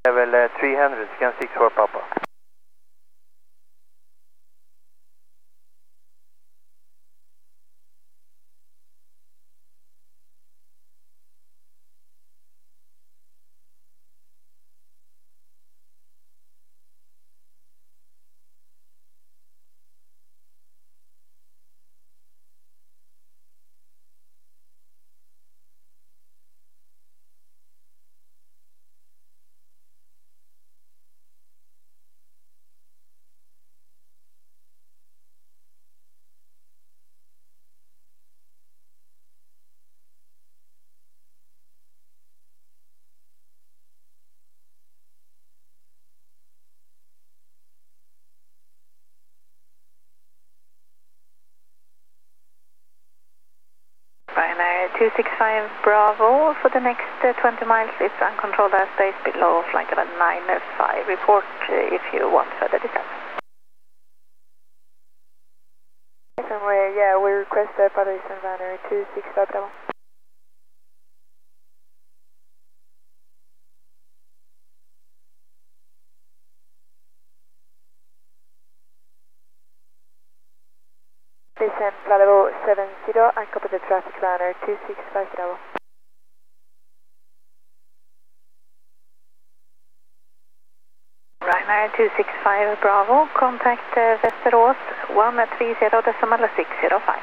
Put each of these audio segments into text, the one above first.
Level 300, scan 64 Papa. Ryanair 265 Bravo, for the next 20 miles, it's uncontrolled airspace below flight level 95. Report if you want further descent. Yeah, we request Patricia Ryanair 265 Bravo. Descent level 70 and copy the traffic Ryanair 265 Bravo. Ryanair 265 Bravo, contact Västerås 130.605.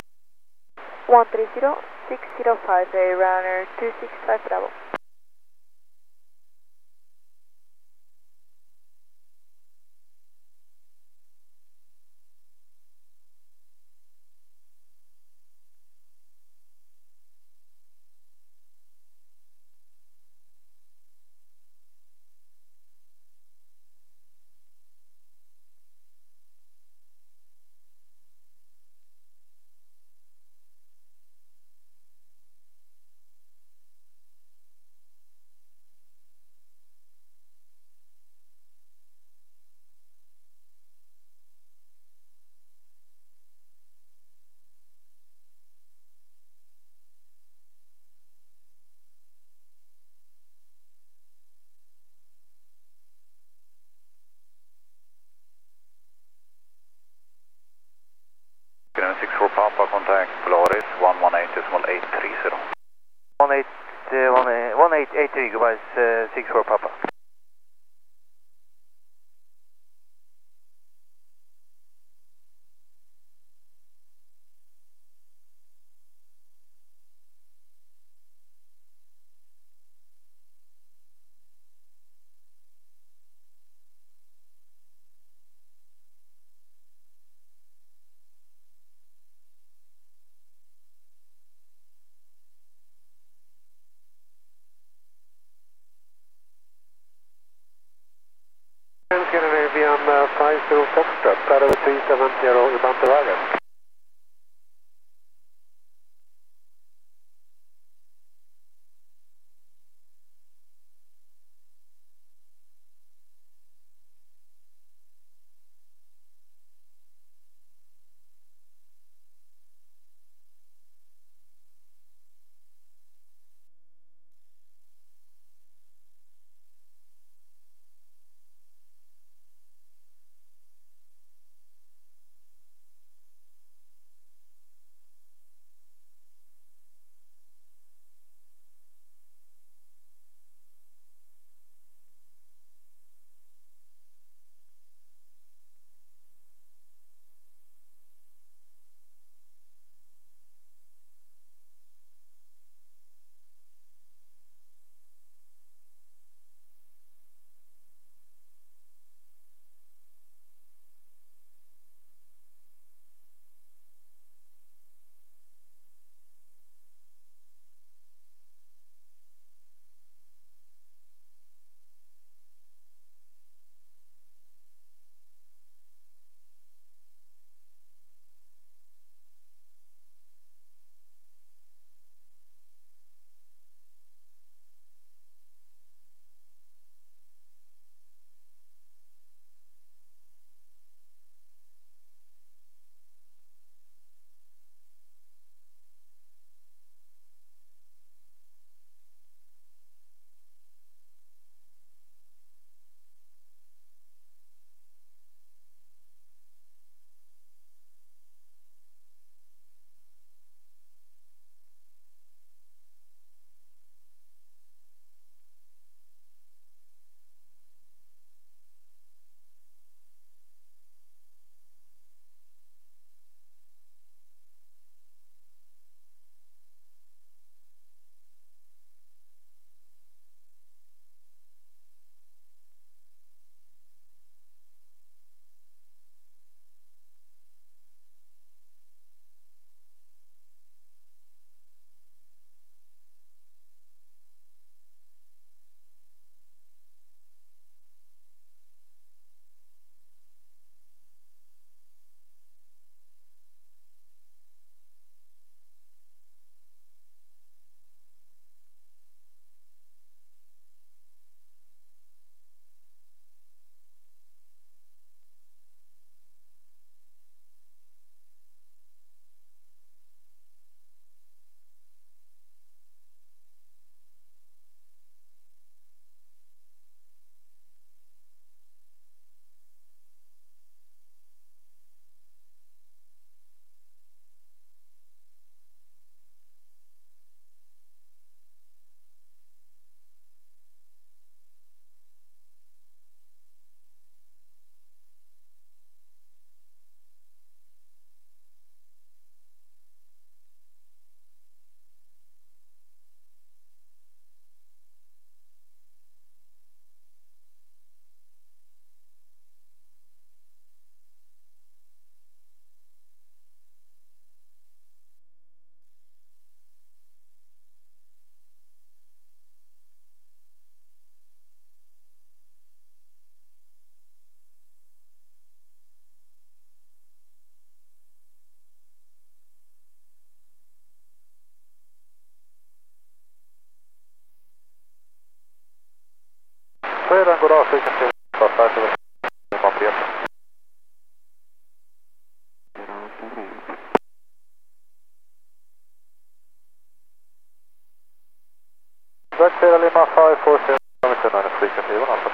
130.605, Ryanair 265 Bravo. Ground 64 Papa, contact Polaris 118.830. 1883, goodbye, 64 Papa. Scandinavian 50 Foxtrot, Paravel 370 Ubantevagen. Södern, god dag, flygkast till Stockholm, Brexit Lima 540, flygkast till Stockholm.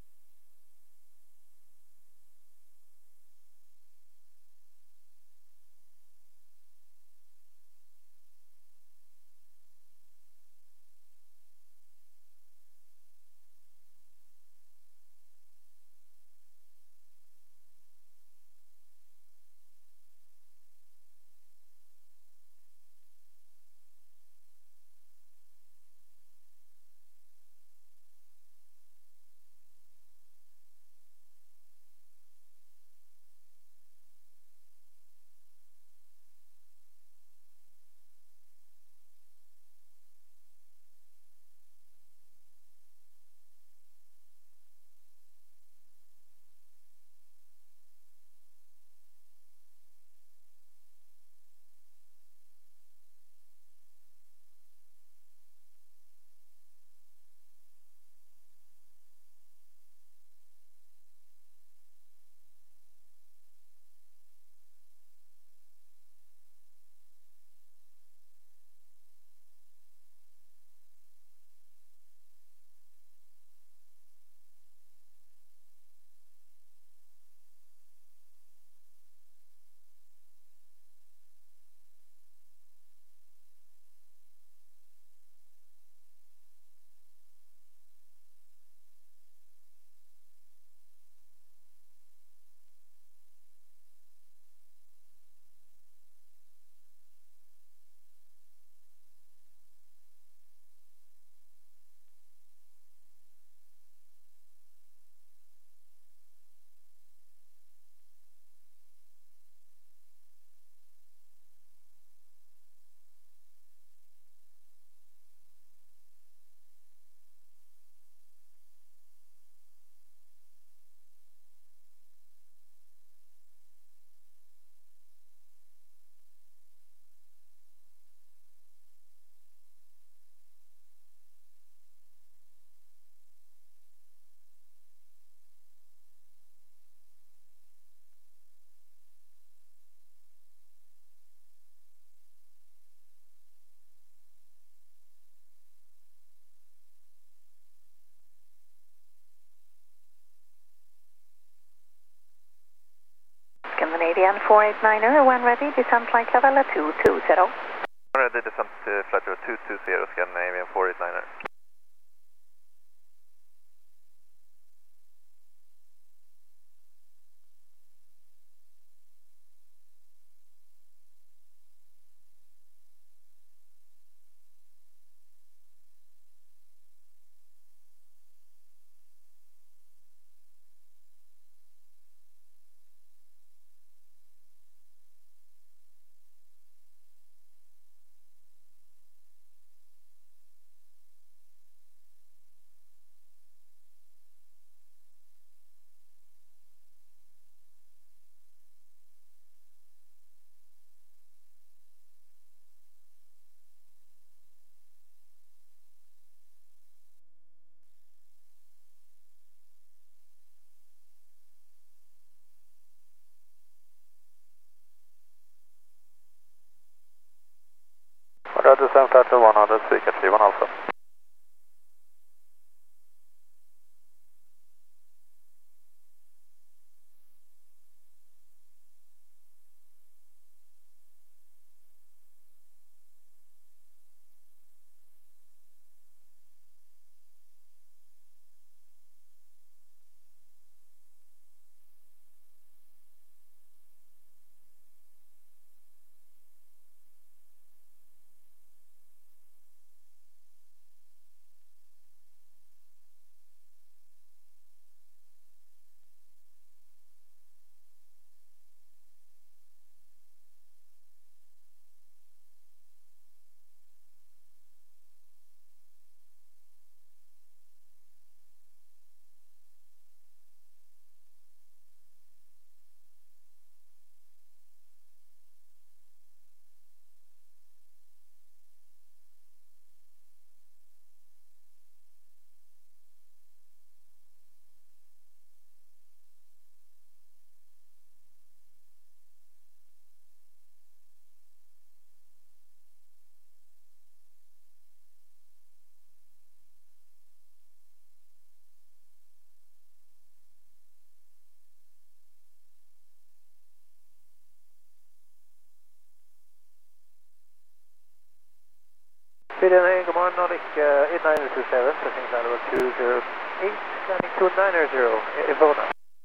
Scandinavian 489er, when ready, descent flight level 220. Ready, descent flight level 220, Scandinavian 489er. Descent flight level 100, flygkast till Alpha. Sweden, good morning, Nordic 8927, passing line level 208, landing 2900, Ivona.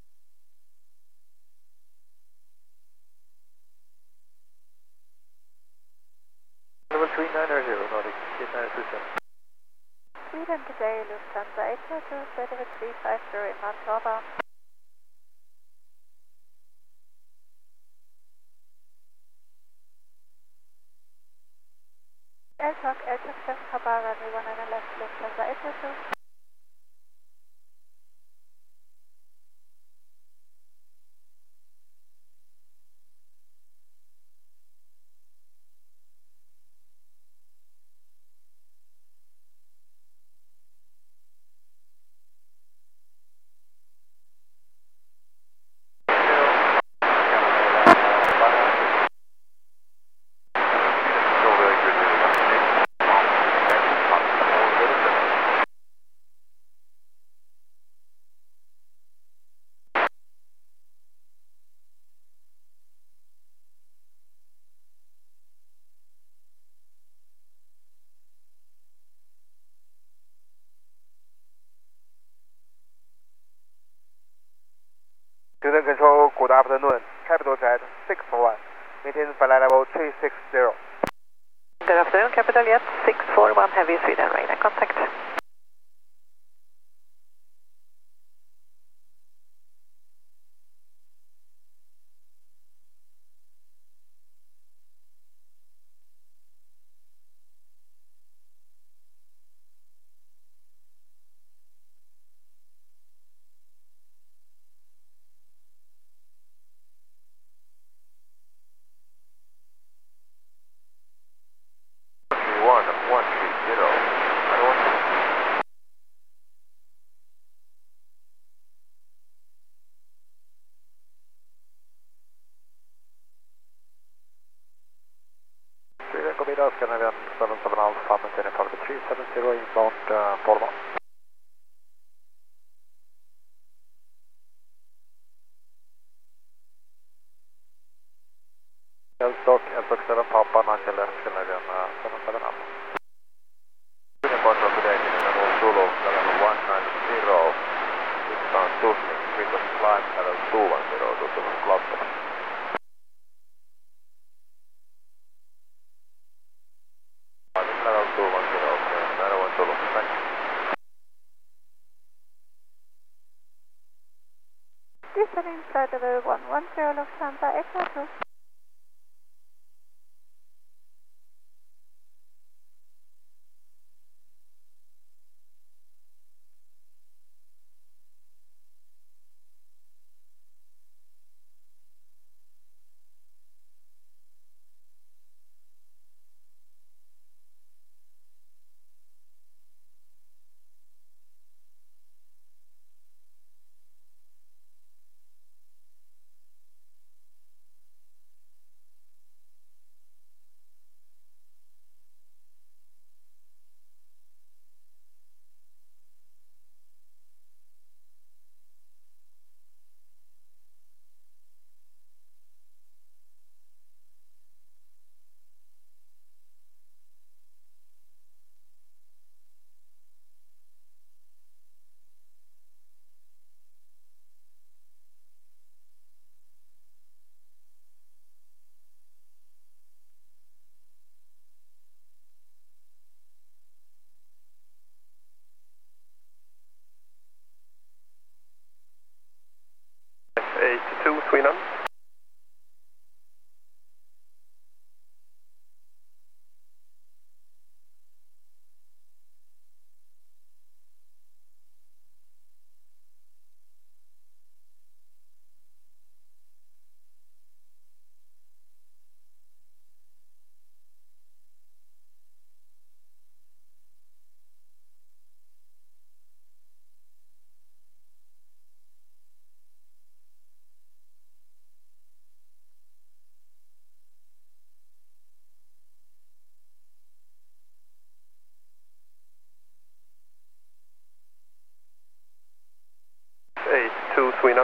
Level 3900, Nordic 8927. Sweden today, Lufthansa 802, flight level 350 in Vancouver. Airtalk 7 Papa, runway 19 left, Lufthansa 802. Student Control, good afternoon. Capital Jet 641. Maintain flight level 360. Good afternoon, Capital Jet 641, Heavy Sweden, radar contact. Scandinavian 77 Alpha, maintaining flight level 370, inbound Polma. Stock, Stock 7 Papa, 19 left, Scandinavian 77 Alpha. Sweden control today, level Zulu, level 190, eastbound Tusnik, frequency climb, level 210, Tusnik cluster. Descending flight level 110, Lufthansa 802. Sweden. Sweden.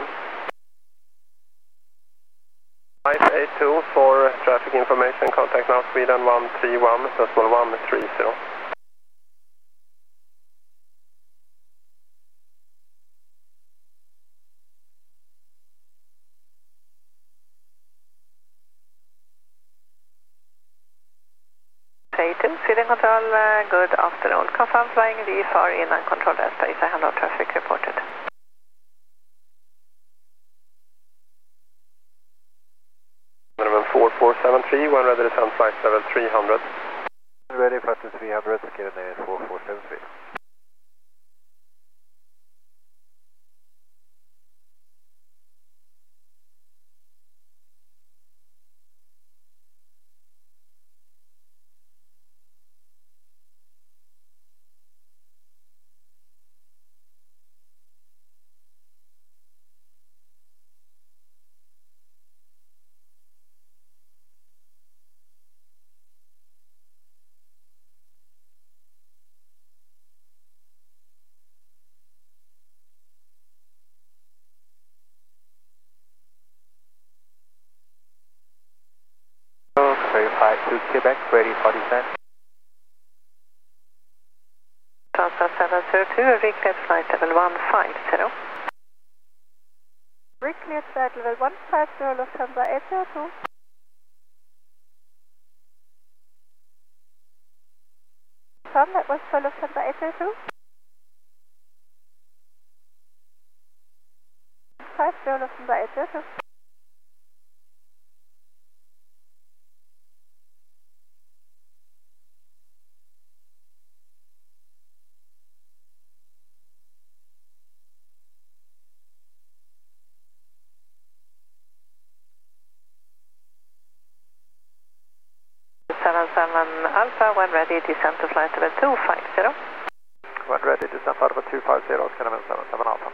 582 for traffic information, contact now Sweden 131, decimal 130. Sweden Control, good afternoon. Confirm flying VFR in uncontrolled airspace. I have no traffic reported. Level 4473, when ready descent flight level 300. Ready flight to 300, Scandinavian 4473. Verify to Quebec, ready for descent. Transfer 702, recleared flight level 150. Recleared flight level 150, Lufthansa 802. Confirm that was for Lufthansa 802. 50 Lufthansa 802. Alpha, when ready, descent to flight level 250. When ready, descent level 250, Scandinavian 77 Alpha.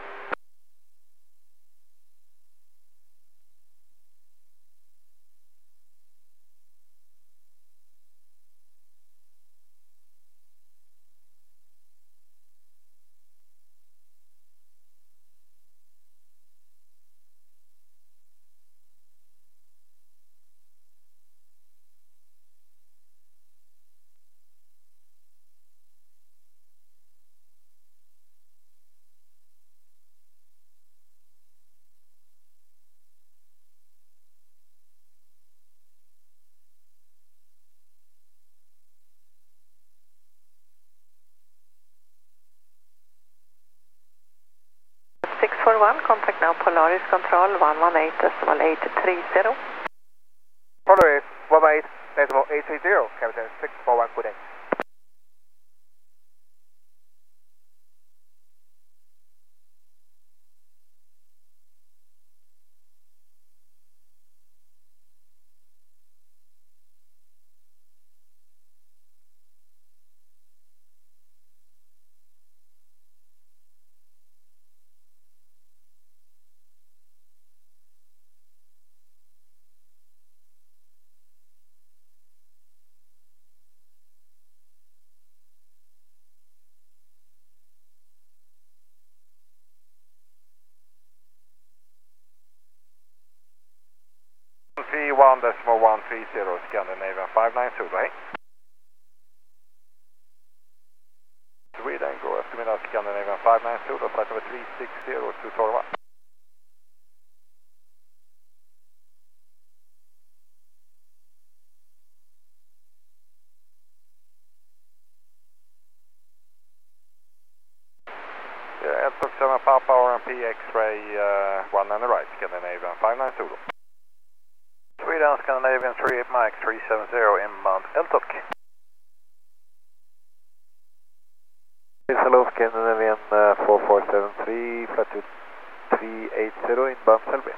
Contact now Polaris Control 118.830. Polaris 118.830, Captain 641 Quebec. Scandinavian 590, right? Sweden, go eftermiddag Scandinavian 590, då flight nummer 360 to Torva. Yeah, L7 Papa RMP X-ray 1 on the right, Scandinavian 590. Sweden, Scandinavian 38 Mike 370 inbound LTOC. Hello, Scandinavian 4473, flight to 380 inbound Selby.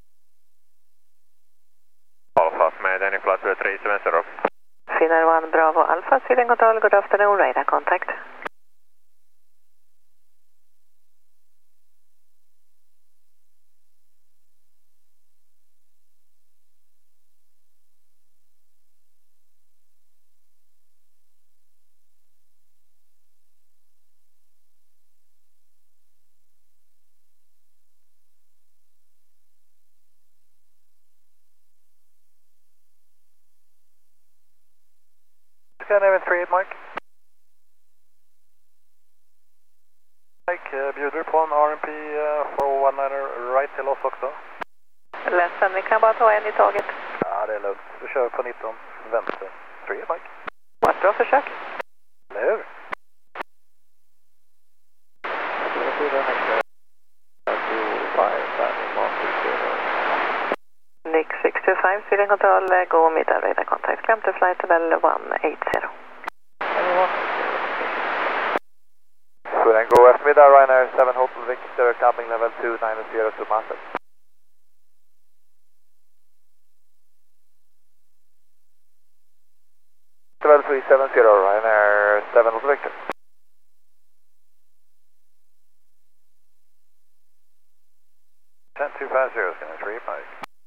Alpha, Mayday, flight to 370. Finnair 1 Bravo Alpha, Sweden Control, good afternoon, radar contact. Scandinavian 38 Mike. Mike, bjuder på en RMP 419 right till oss också. Ledsen, vi kan bara ta en i taget. Ja, det är lugnt. Vi kör på 19 vänster. 3 Mike. Vad bra försök. Eller hur? Nick 625, Sweden Control, go meet our radar contact. Climb to flight level 180. Sweden go eftermiddag, Ryanair 7 Hotel Victor, climbing level 290 to Master. Level 370, Ryanair 7 Hotel Victor. Ten 250 is going to 3 Mike.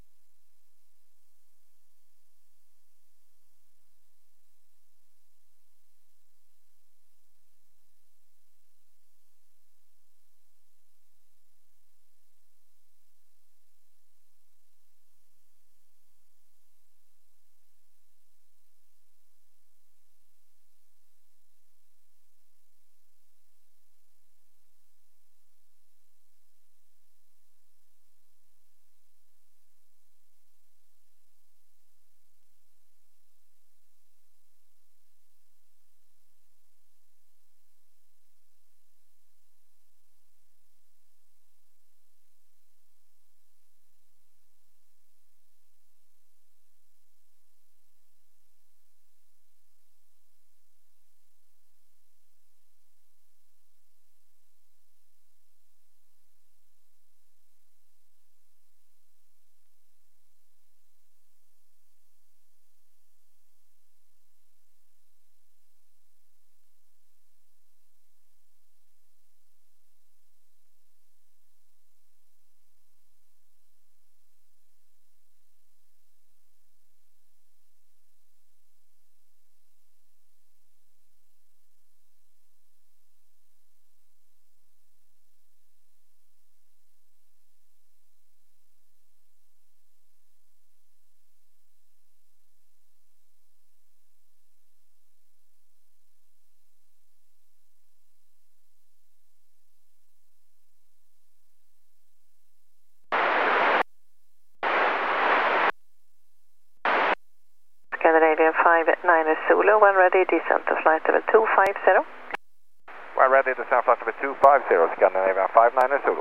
Scandinavian 59 Zulu, when ready, descent to flight level 250. When ready, descent flight level 250, Scandinavian 59 Zulu.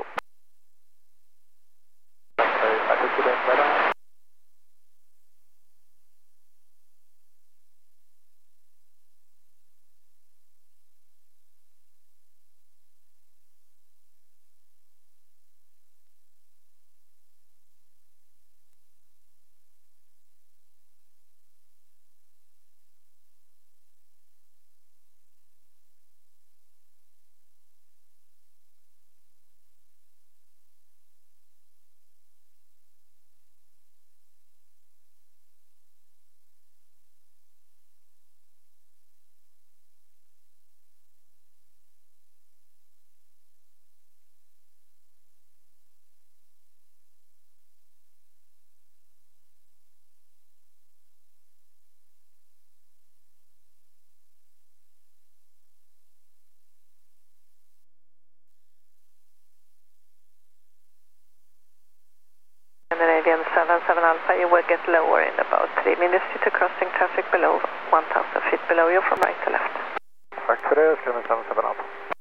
Scandinavian 77 Alpha, you will get lower in about 3 minutes due to crossing traffic below 1,000 feet below you from right to left. Tack för det, Scandinavian 77 Alpha.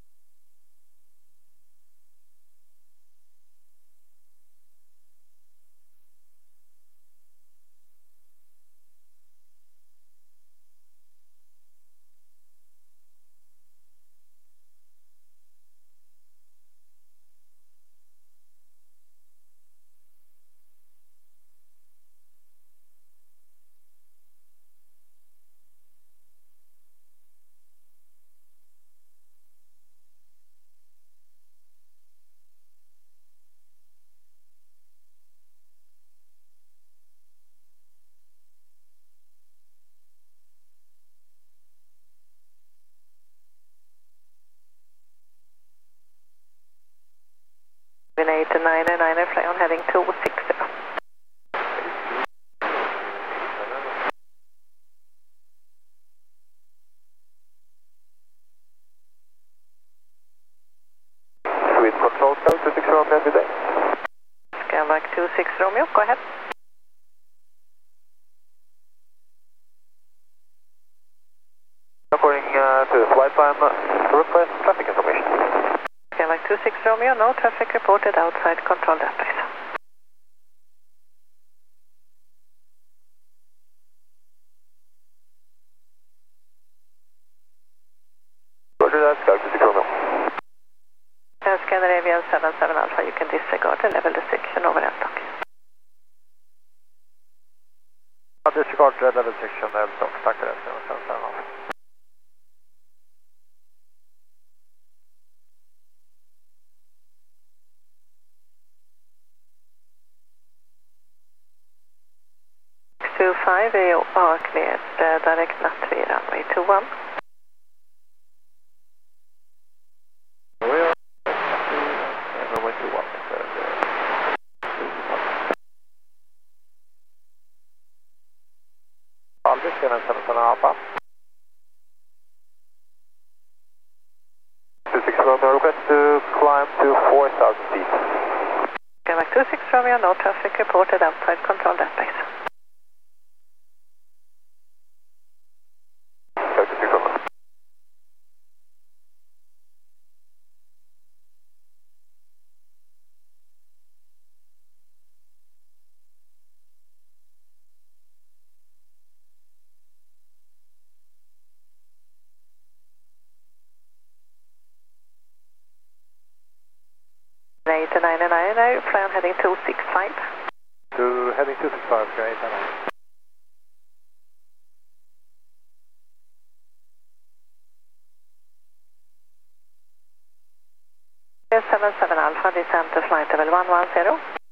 Nine fly on heading 260. Sweden Control, 26 Romeo, good day. Scanback 26 Romeo, go ahead. time, request traffic information. Skymark 26 Romeo, no traffic reported outside controlled airspace. Roger that, Skymark 26 Romeo. Scandinavian 77 Alpha, you can disregard the level restriction over L-stock. Disregard level restriction, L-stock, tack för det. X25 are cleared direct Nat3 runway 21. Runway 21. Alvis, 77 Alpha. 26 Romeo, request to climb to 4,000 feet. Skymark 26 Romeo, no traffic reported outside controlled airspace. Skymark 26 Romeo. Plan heading 265. To heading 265, great. 77 Alpha, descent to flight level 110.